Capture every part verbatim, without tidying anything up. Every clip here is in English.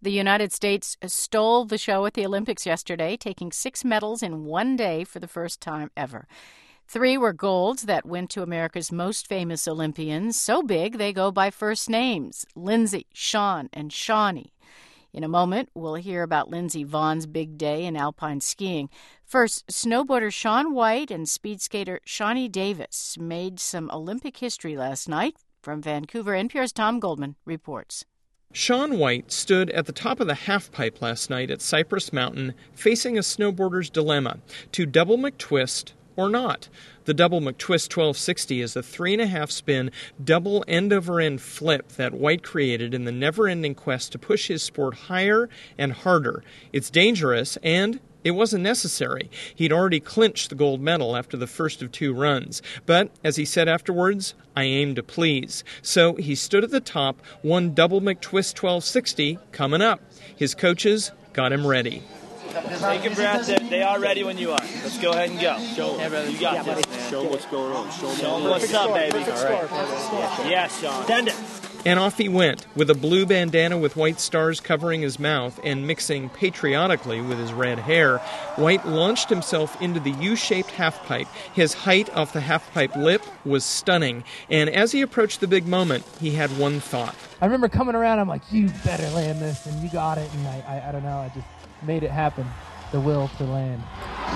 The United States stole the show at the Olympics yesterday, taking six medals in one day for the first time ever. Three were golds that went to America's most famous Olympians, so big they go by first names: Lindsey, Shawn, and Shawnee. In a moment, we'll hear about Lindsey Vonn's big day in alpine skiing. First, snowboarder Shaun White and speed skater Shawnee Davis made some Olympic history last night. From Vancouver, N P R's Tom Goldman reports. Shaun White stood at the top of the halfpipe last night at Cypress Mountain, facing a snowboarder's dilemma: to double McTwist or not. The double McTwist twelve sixty is a three and a half spin double end-over-end flip that White created in the never-ending quest to push his sport higher and harder. It's dangerous, and it wasn't necessary. He'd already clinched the gold medal after the first of two runs. But, as he said afterwards, I aimed to please. So he stood at the top, one double McTwist twelve sixty coming up. His coaches got him ready. Take a breath. They are ready when you are. Let's go ahead and go. Show them. You got this, man. Show them what's going on. Show them, Show them what's up, baby. All right. Yes, Shawn. Send it. And off he went, with a blue bandana with white stars covering his mouth and mixing patriotically with his red hair. White launched himself into the U-shaped halfpipe. His height off the halfpipe lip was stunning, and as he approached the big moment, he had one thought. I remember coming around, I'm like, you better land this, and you got it, and I, I, I don't know, I just made it happen, the will to land.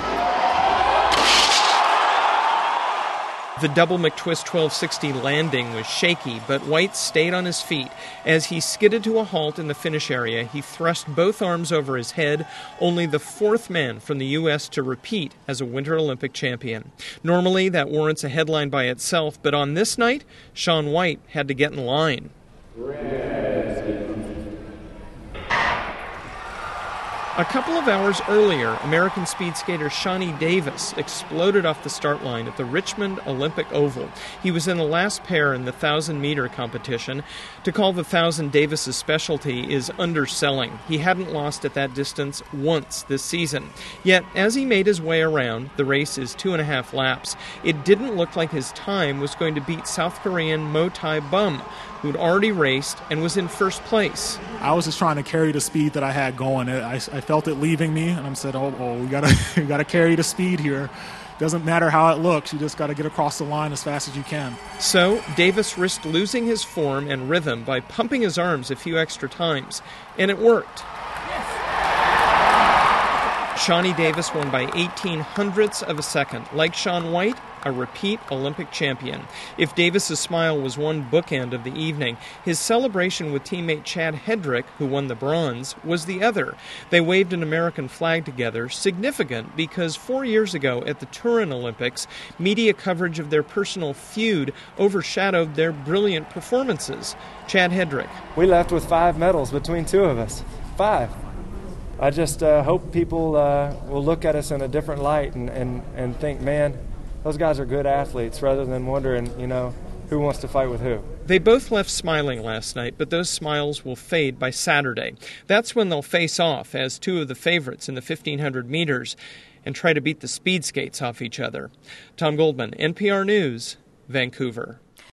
The double McTwist twelve sixty landing was shaky, but White stayed on his feet. As he skidded to a halt in the finish area, he thrust both arms over his head, only the fourth man from the U S to repeat as a Winter Olympic champion. Normally, that warrants a headline by itself, but on this night, Shaun White had to get in line. A couple of hours earlier, American speed skater Shawnee Davis exploded off the start line at the Richmond Olympic Oval. He was in the last pair in the one thousand meter competition. To call the one thousand Davis's specialty is underselling. He hadn't lost at that distance once this season. Yet, as he made his way around, the race is two and a half laps, it didn't look like his time was going to beat South Korean Mo Tai Bum, who'd already raced and was in first place. I was just trying to carry the speed that I had going. I, I felt it leaving me, and I said, oh, oh we gotta, we gotta carry the speed here. Doesn't matter how it looks, you just got to get across the line as fast as you can. So Davis risked losing his form and rhythm by pumping his arms a few extra times, and it worked. Shawnee Davis won by eighteen hundredths of a second. Like Shaun White, a repeat Olympic champion. If Davis's smile was one bookend of the evening, his celebration with teammate Chad Hedrick, who won the bronze, was the other. They waved an American flag together, significant because four years ago at the Turin Olympics, media coverage of their personal feud overshadowed their brilliant performances. Chad Hedrick. We left with five medals between two of us. Five. I just uh, hope people uh, will look at us in a different light and, and, and think, man, those guys are good athletes, rather than wondering, you know, who wants to fight with who. They both left smiling last night, but those smiles will fade by Saturday. That's when they'll face off as two of the favorites in the fifteen hundred meters and try to beat the speed skates off each other. Tom Goldman, N P R News, Vancouver.